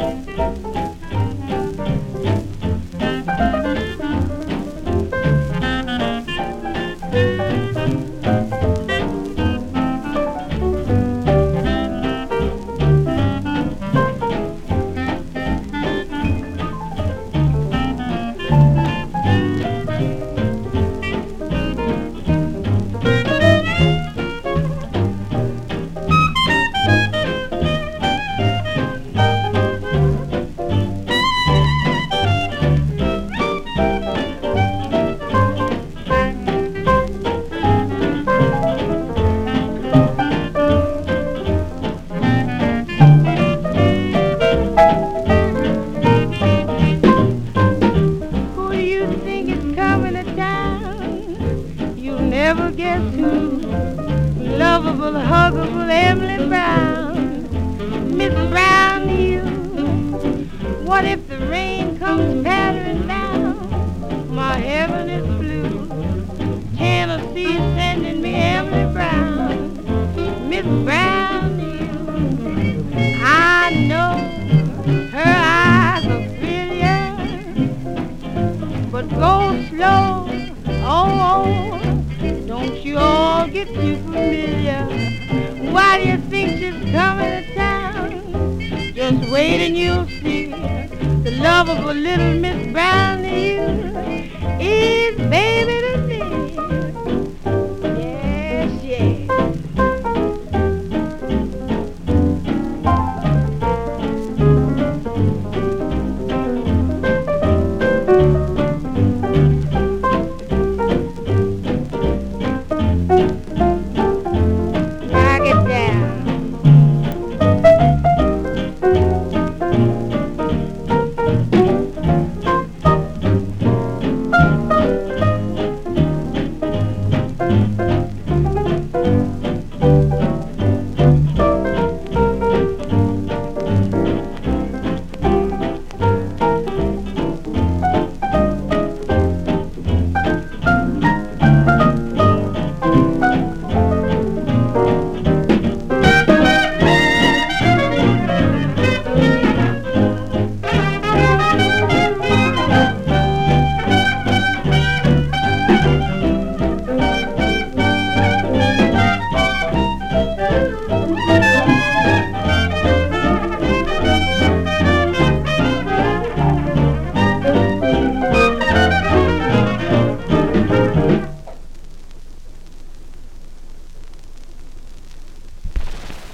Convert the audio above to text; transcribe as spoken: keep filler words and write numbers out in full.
Never guess who, lovable, huggable Emily Brown. Miss Brown, you, what if the rain comes pattering down? My heaven is blue, Tennessee is sending me Emily Brown. Miss Brown, you, I know her eyes are brilliant, but go slow, oh, oh. Don't you all get too familiar? Why do you think she's coming to town? Just wait and you'll see. The lovable little Miss Brown to you is baby